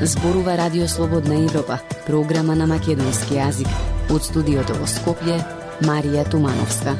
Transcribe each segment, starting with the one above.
Зборува Радио Слободна Европа, програма на македонски јазик. Од студиото во Скопје, Марија Тумановска.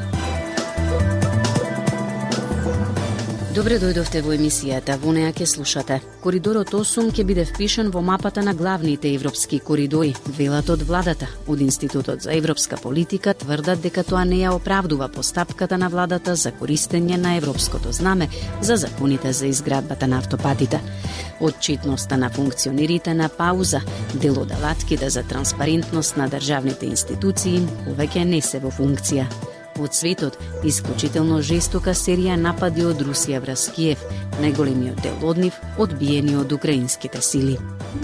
Добре дојдовте во емисијата, во неа ќе слушате. Коридорот 8 ќе биде впишан во мапата на главните европски коридори, велат од владата. Од Институтот за европска политика тврдат дека тоа не ја оправдува постапката на владата за користење на европското знаме за законите за изградбата на автопатите. Отчетноста на функционерите на пауза, дел од алатките за транспарентност на државните институции, повеќе не се во функција. Од светот, исклучително жестока серија напади од Русија врз Киев, најголемиот дел од нив одбиени од украинските сили.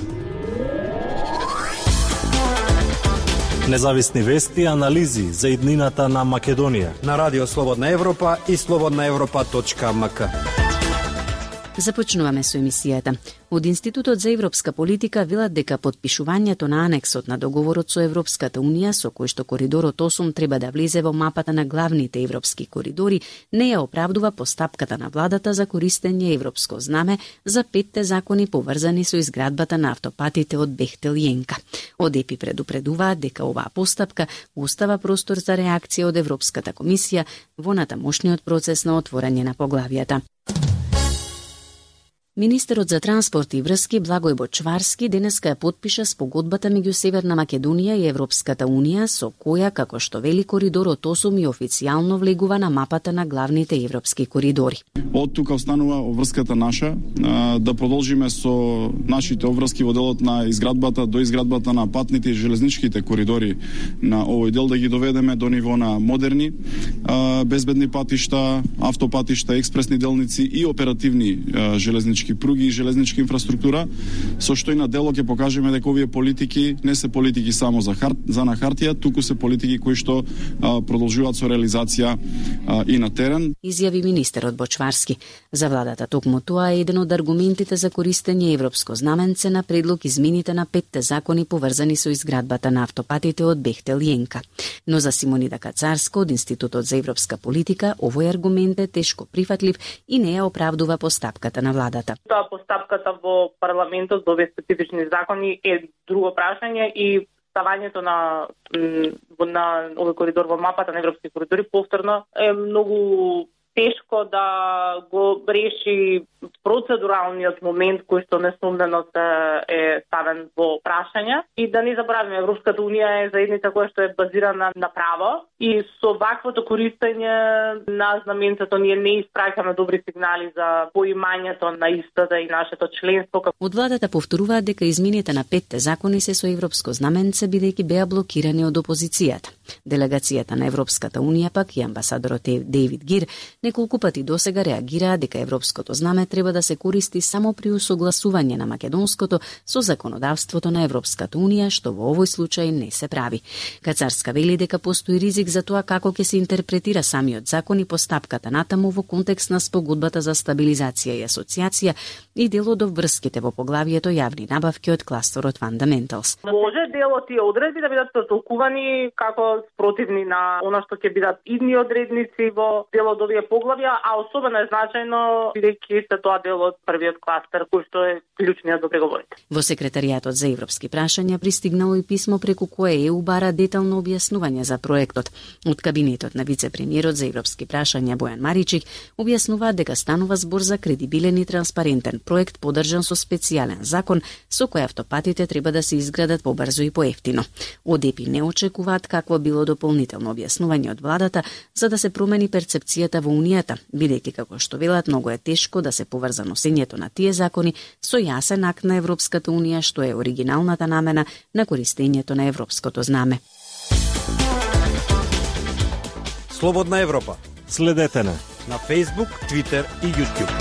Независни вести и анализи за иднината на Македонија на Радио Слободна Европа и slobodnaevropa.mk. Започнуваме со емисијата. Од Институтот за европска политика велат дека подпишувањето на анексот на договорот со Европската унија, со кој што коридорот 8 треба да влезе во мапата на главните европски коридори, не ја оправдува постапката на владата за користење европско знаме за 5 закони поврзани со изградбата на автопатите од Бехтел и Енка. Од ЕПИ предупредуваат дека оваа постапка остава простор за реакција од Европската комисија во натамошниот процес на отворање на поглавијата. Министерот за транспорт и врски Благој Бочварски денеска ја потпиша спогодбата меѓу Северна Македонија и Европската унија, со која, како што вели, коридорот 8 и официјално влегува на мапата на главните европски коридори. Од тука останува обврската наша, да продолжиме со нашите обврски во делот на изградбата, до изградбата на патните и железничките коридори на овој дел, да ги доведеме до ниво на модерни, безбедни патишта, автопатишта, експресни делници и оперативни железнички пруги и железничка инфраструктура, со што и на дело ќе покажеме дека овие политики не се политики само за на хартија, туку се политики кои што продолжуваат со реализација и на терен. Изјави министерот Бочварски. За владата токму тоа е еден од аргументите за користење европско знаменце на предлог измените на 5 закони поврзани со изградбата на автопатите од Бехтел и Енка. Но за Симонида Кацарска од Институтот за европска политика овој аргумент е тешко прифатлив и не ја оправдува постапката на владата. Тоа постапката во парламентот до овие специфични закони е друго прашање и ставањето на овој коридор во мапата на европски коридори повторно е многу тешко да го реши процедуралниот момент кој што несомнено е ставен во прашање. И да не забравиме, Европската унија е заедница која што е базирана на право и со ваквото користење на знаменцето ние не испраќаме добри сигнали за поимањето на истата и нашето членство. Од владата повторуваат дека измените на 5 закони се со европско знаменце бидејќи беа блокирани од опозицијата. Делегацијата на Европската унија пак и амбасадорот Дейвид Гир неколку пати досега реагираа дека европското знаме треба да се користи само при усогласување на македонското со законодавството на Европската унија, што во овој случај не се прави. Кацарска вели дека постои ризик за тоа како ќе се интерпретира самиот закон и постапката натаму во контекст на спогодбата за стабилизација и асоциација и делот од врските во поглавието јавни набавки од кластерот Fundamentals. Може дел од тие одредби да бидат протолкувани како спротивни на она што ќе бидат идни одредници во дел од овие поглавја, а особено е значајно бидејќи се тоа дел од првиот кластер кој што е клучниот до преговорите. Во секретаријатот за европски прашања пристигнало и писмо преку кое ЕУ бара детално објаснување за проектот. Од кабинетот на вице-премиерот за европски прашања Бојан Маричик објаснуваат дека станува збор за кредибилен и транспарентен проект подржан со специјален закон со кој автопатите треба да се изградат побрзо и поевтино. Од ЕПИ не очекуваат какво било дополнително објаснување од владата за да се промени перцепцијата во Унијата, бидејќи како што велат многу е тешко да се поврза носењето на тие закони со јасен акт на Европската унија што е оригиналната намена на користењето на европското знаме. Слободна Европа. Следете на Facebook, Twitter и YouTube.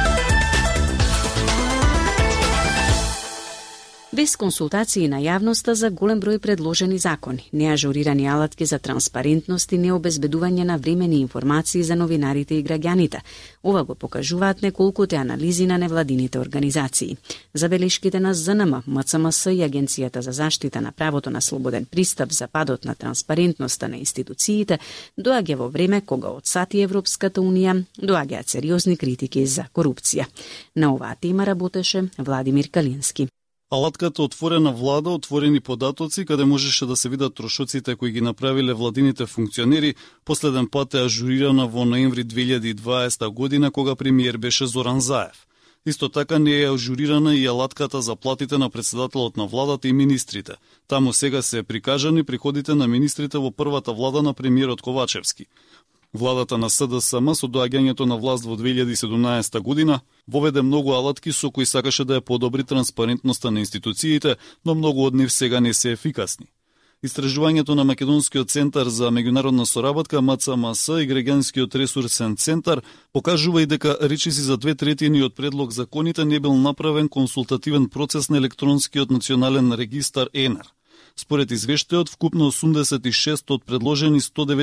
Без консултации на јавноста за голем број предложени закони, неажурирани алатки за транспарентност и необезбедување на времени информации за новинарите и граѓаните. Ова го покажуваат неколкуте анализи на невладините организации. Забелешките на ЗНМ, МЦМС и Агенцијата за заштита на правото на слободен пристап за падот на транспарентноста на институциите доаѓа во време кога од сати Европската унија доаѓаат сериозни критики за корупција. На оваа тема работеше Владимир Калински. Алатката отворена влада, отворени податоци, каде можеше да се видат трошоците кои ги направиле владините функционери, последен пат е ажурирана во ноември 2020 година, кога премиер беше Зоран Заев. Исто така не е ажурирана и алатката за платите на председателот на владата и министрите. Таму сега се прикажани приходите на министрите во првата влада на премиерот Ковачевски. Владата на СДСМ со доаѓањето на власт во 2017 година воведе многу алатки со кои сакаше да ја подобри транспарентноста на институциите, но многу од нив сега не се ефикасни. Истражувањето на Македонскиот центар за меѓународна соработка МЦМС и Граѓанскиот ресурсен центар покажува и дека речиси за 2/3 од предлог законите не бил направен консултативен процес на електронскиот национален регистар ЕНР. Според извештајот, вкупно 86 од предложени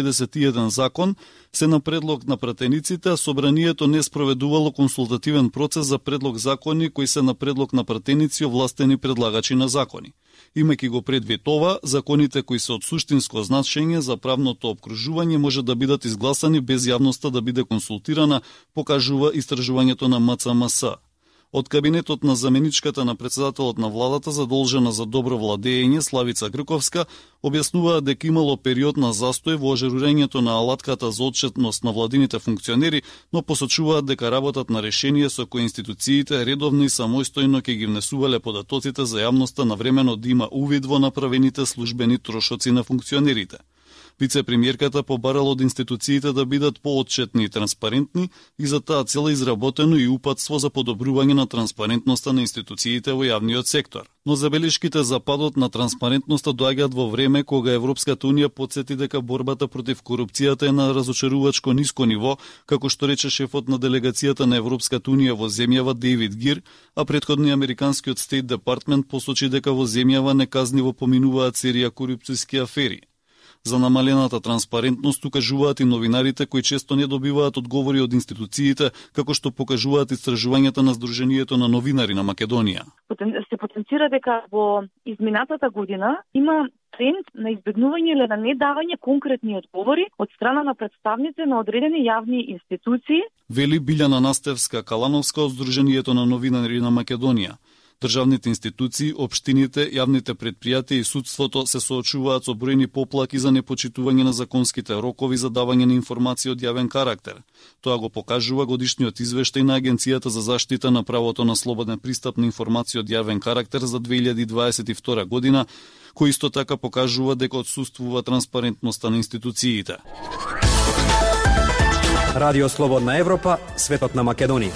191 закон се на предлог на пратениците, а собранието не спроведувало консултативен процес за предлог закони кои се на предлог на пратеници овластени предлагачи на закони. Имајќи го предвид ова, законите кои се од суштинско значење за правното опкружување може да бидат изгласани без јавноста да биде консултирана, покажува истражувањето на МЦМС. Од кабинетот на заменичката на председателот на владата задолжена за добро владење Славица Грковска објаснуваа дека имало период на застој во ажурирањето на алатката за отчетност на владините функционери, но посочуваат дека работат на решение со кои институциите редовно и самостојно ќе ги внесувале податоците за јавноста навремено да има увид во направените службени трошоци на функционерите. Вице-премиерката побарала од институциите да бидат поотчетни и транспарентни и за таа цел изработено и упатство за подобрување на транспарентноста на институциите во јавниот сектор. Но забелешките за падот на транспарентноста доаѓаат во време кога Европската унија потсети дека борбата против корупцијата е на разочарувачко ниско ниво, како што рече шефот на делегацијата на Европската унија во земјава Дейвид Гир, а претходно американскиот Стейт Департмент посочи дека во земјава неказниво поминуваат серија корупцијски афери. За намалената транспарентност укажуваат и новинарите кои често не добиваат одговори од институциите, како што покажуваат истражувањата на Сдруженијето на новинари на Македонија. Се потенцира дека во изминатата година има тренд на избегнување или на недавање конкретни одговори од страна на представници на одредени јавни институции. Вели Билјана Настевска-Калановска од Сдруженијето на новинари на Македонија. Државните институции, општините, јавните предпријатија и судството се соочуваат со бројни поплаки за непочитување на законските рокови за давање на информации од јавен карактер. Тоа го покажува годишниот извештај на Агенцијата за заштита на правото на слободен пристап на информации од јавен карактер за 2022 година, кој исто така покажува дека отсуствува транспарентноста на институциите. Радио Слободна Европа, светот на Македонија.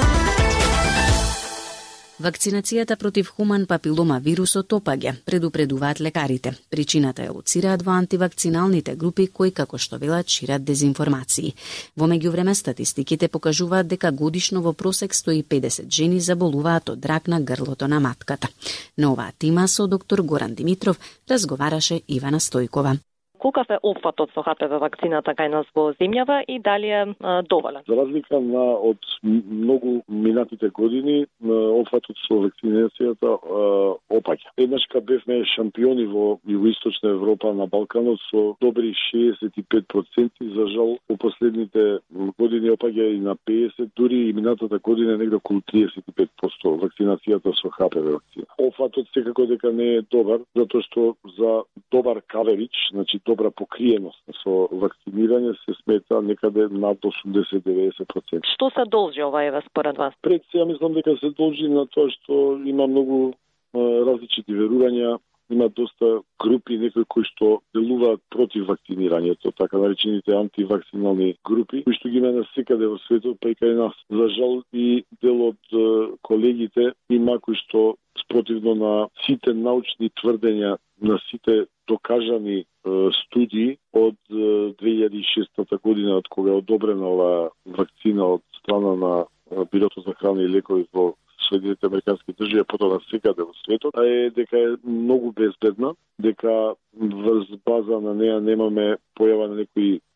Вакцинацијата против хуман папилома вирусот опаѓа, предупредуваат лекарите. Причината е лоцираат во антивакциналните групи кои, како што велат, шират дезинформации. Во меѓувреме статистиките покажуваат дека годишно во просек 150 жени заболуваат од рак на грлото на матката. На оваа тема со доктор Горан Димитров разговараше Ивана Стојкова. Колкав е опфатот со ХПВ вакцината кај нас во земјава и дали е доволен? За разлика од многу минатите години, опфатот со вакцинацијата опаѓа. Еднаш кога бевме шампиони во Југоисточна Европа на Балканот со добри 65%, за жал во последните години опаѓа и на 50%, дури и минатата година негде околу 35% вакцинацијата со ХПВ вакцина. Опфатот секако дека не е добар, затоа што за добар каверидж, значи добра покриеност со вакцинирање се смета некаде над 80-90%. Што се должи ова еве според вас? Пред сега мислам дека се должи на тоа што има многу различити верувања, има доста групи некои кои што делуваат против вакцинирањето, така наречените антивакцинални групи, кои што ги има насекаде во светот, па и кај нас. За жал и дел од колегите има кои што спротивно на сите научни тврдења, на сите докажани студии од 2006 година, од кога е одобрена оваа вакцина од страна на Бирото за храна и лекови во Соединените Американски држави, потоа на секаде во светот, е дека е многу безбедна, дека врз база на неа немаме појава на некои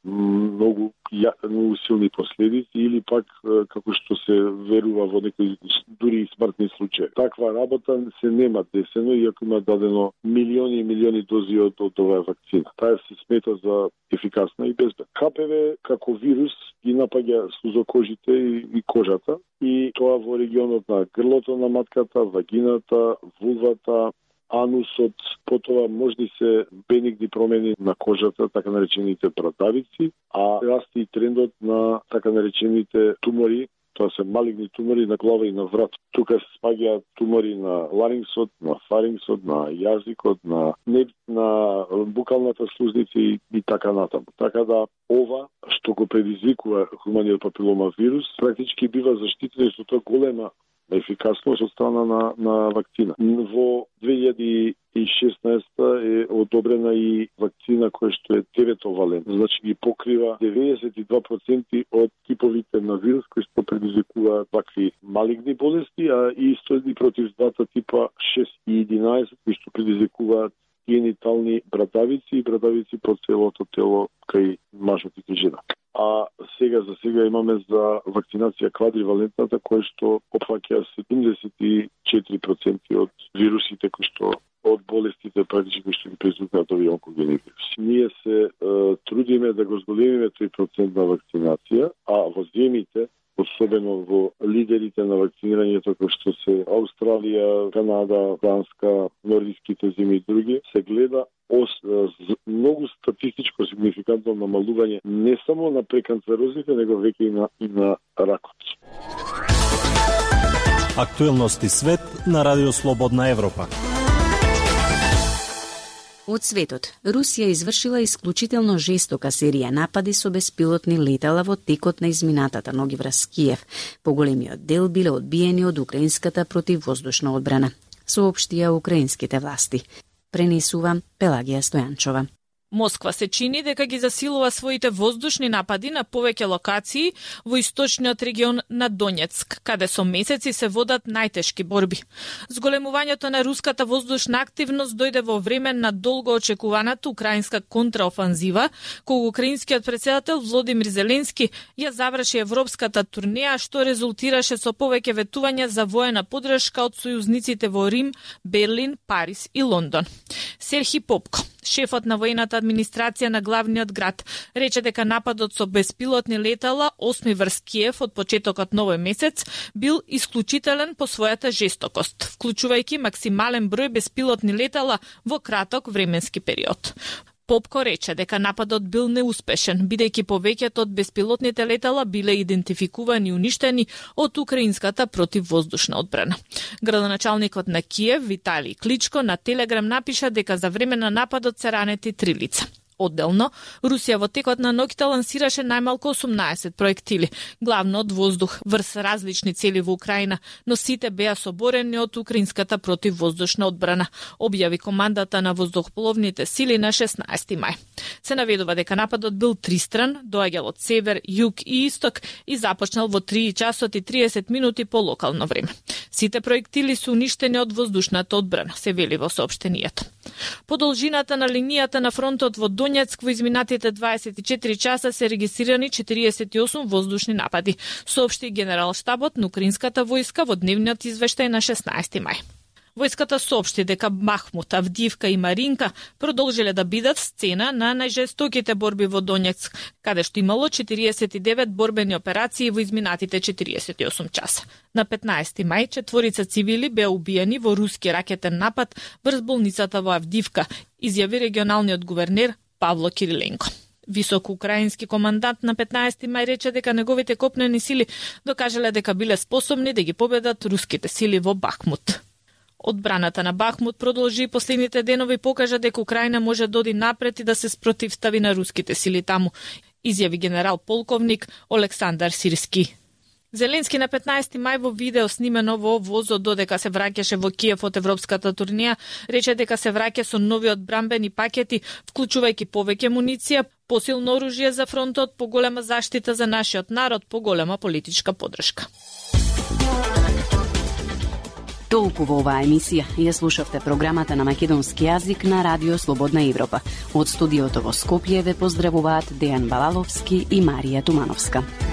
многу силни последици или пак како што се верува во некои дури и смртни случаи. Таква работа се нема десено, иако има дадено милиони и милиони дози од оваа вакцина. Таа се смета за ефикасна и безбедна. КПВ како вирус ги напаѓа слузокожите и кожата, и тоа во регионот на грлото на матката, вагината, вулвата, анусот, потоа можни се бенигни промени на кожата, така наречените брадавици, а расте и трендот на така наречените тумори, тоа се малигни тумори на глава и на врат. Тука се спаѓаат тумори на ларингсот, на фарингсот, на јазикот, на букалната слузница и така натаму. Така да ова што го предизвикува хуманиот папилома вирус практички бива заштитено со тоа голема ефикасност од страна на вакцина. Во 2016 е одобрена и вакцина која што е 9-валентна, значи ги покрива 92% од типовите на вирус кои што предизвикуваат вакви малигни болести, а исто и против двата типа 6 и 11 кои што предизвикуваат генитални брадавици и брадавици по целото тело кај мажот и жена. А за сега имаме за вакцинација квадривалентната, која што опфаќа 74% од вирусите кои што од болестите практички кои што ги предизвикуваат овие онкогени вируси. Ние се трудиме да го зголемиме тој процент на вакцинација, а во земите, особено во лидерите на вакцинирањето кои што се Австралија, Канада, Данска, нордиските земји и други, се гледа многу статистичко сигнификантно намалување не само на преканцерозите, него веќе и на ракот. Актуелности свет на Радио Слободна Европа. Од светот, Русија извршила исклучително жестока серија напади со беспилотни летала во текот на изминатата ноги врз Киев. Поголемиот дел биле одбиени од украинската противвоздушна одбрана, соопштија украинските власти. Пренесува Пелагија Стојанчова. Москва се чини дека ги засилува своите воздушни напади на повеќе локации во источниот регион на Донецк, каде со месеци се водат најтешки борби. Зголемувањето на руската воздушна активност дојде во време на долго очекуваната украинска контраофанзива, кога украинскиот претседател Володимир Зеленски ја заврши европската турнеја, што резултираше со повеќе ветувања за воена поддршка од сојузниците во Рим, Берлин, Париз и Лондон. Серхи Попко, шефот на воената администрација на главниот град, рече дека нападот со беспилотни летала 8 врз Киев од почетокот на овој месец бил исклучителен по својата жестокост, вклучувајќи максимален број беспилотни летала во краток временски период. Попко рече дека нападот бил неуспешен, бидејќи повеќето од беспилотните летала биле идентификувани и уништени од украинската противвоздушна одбрана. Градоначалникот на Киев, Виталий Кличко, на Телеграм напиша дека за време на нападот се ранети 3 лица. Одделно, Русија во текот на ноќта лансираше најмалку 18 проектили, главно од воздух, врз различни цели во Украина, но сите беа соборени од украинската противвоздушна одбрана, објави командата на воздухопловните сили на 16 мај. Се наведува дека нападот бил тристран, доаѓал од север, југ и исток и започнал во 3 часот и 30 минути по локално време. Сите проектили се уништени од воздушната одбрана, се вели во соопштенијето. По должината на линијата на фронтот во Донецк во изминатите 24 часа се регистрирани 48 воздушни напади, соопшти генерал-штабот на украинската војска во дневниот извештај на 16 мај. Војската соопшти дека Бахмут, Авдиевка и Маринка продолжиле да бидат сцена на најжестоките борби во Донецк, каде што имало 49 борбени операции во изминатите 48 часа. На 15 мај 4 цивили беа убиени во руски ракетен напад врз болницата во Авдиевка, изјави регионалниот гувернер Павло Кириленко. Високо украински командант на 15 мај рече дека неговите копнени сили докажале дека биле способни да ги победат руските сили во Бахмут. Одбраната на Бахмут продолжи и последните денови покажа дека Украина може да оди напред и да се спротивстави на руските сили таму, изјави генерал полковник Олександар Сирски. Зеленски на 15 мај во видео снимено во возот додека се враќаше во Киев од европската турнеја, рече дека се враќа со нови одбрамбени пакети, вклучувајќи повеќе муниција, посилно оружје за фронтот, поголема заштита за нашиот народ, поголема политичка поддршка. Толку во оваа емисија ја слушавте програмата на македонски јазик на Радио Слободна Европа. Од студиото во Скопје ве поздравуваат Дејан Балаловски и Марија Тумановска.